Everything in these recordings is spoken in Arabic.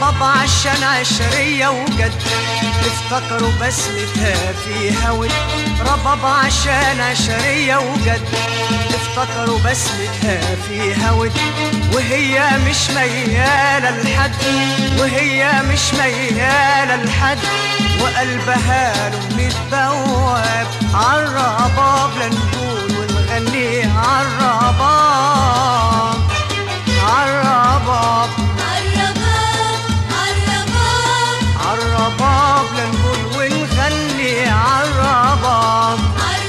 رباب عشان عشرية وجد، افتكروا بسمتها فيها ود. رباب عشان عشرية وجد، افتكروا بسمتها فيها ود. وهي مش ميالة لحد، وهي مش ميالة لحد، وقلبها له متبواب عالرباب. لنقول ونغني عالرباب، عالرباب، عالرباب، لنقول ونغني عالرباب،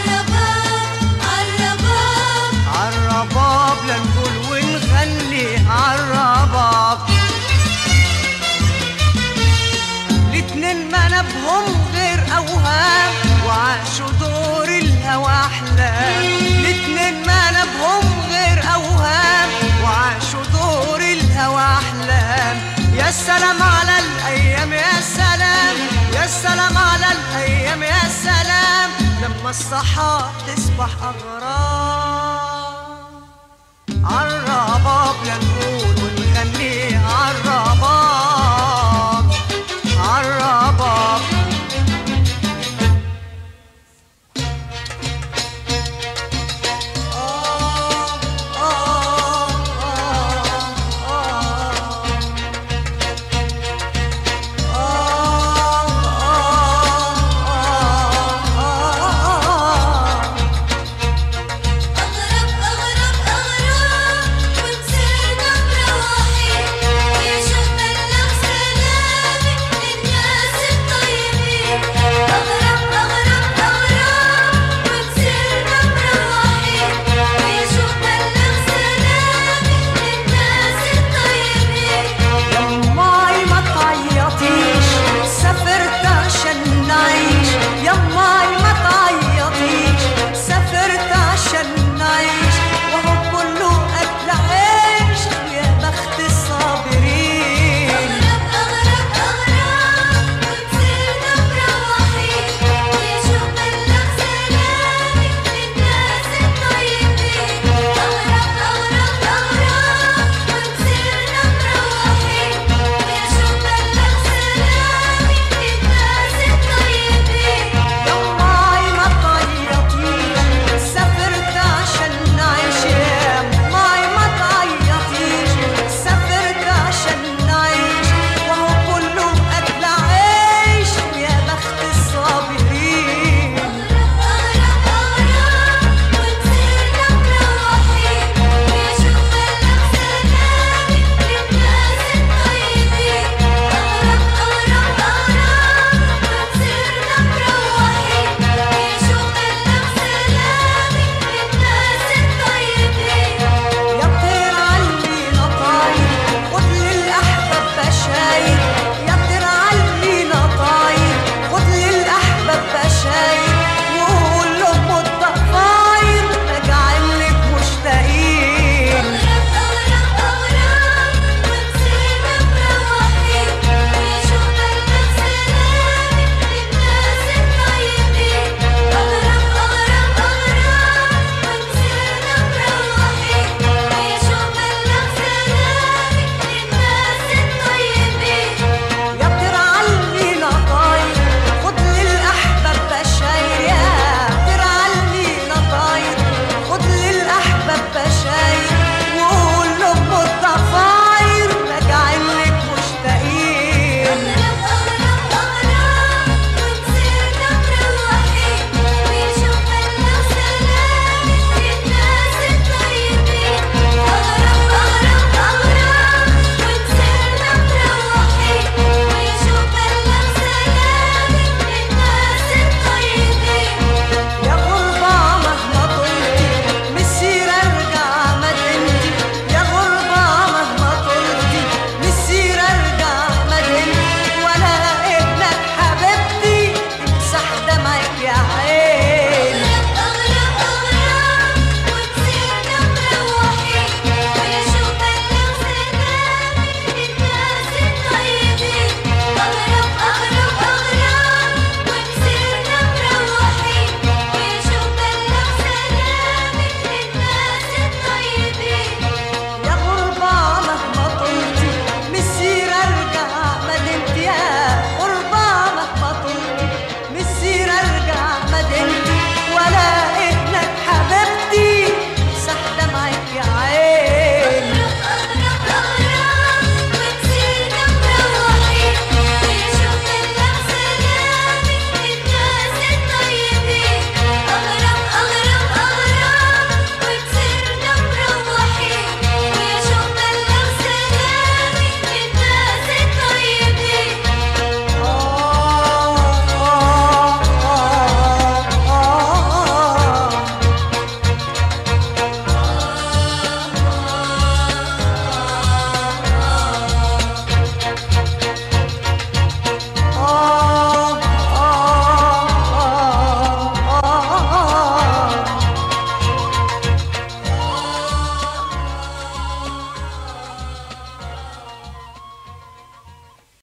عالرباب، لنقول ونغني عالرباب. الاتنين ما نبهم غير اوهام، وعاشوا دور الهوى احلام. الاتنين ما نبهم غير اوهام، وعاشوا دور الهوى احلام. يا سلام على الايام، يا سلام، يا سلام على الايام، يا سلام، لما الصحاب تصبح اغراب.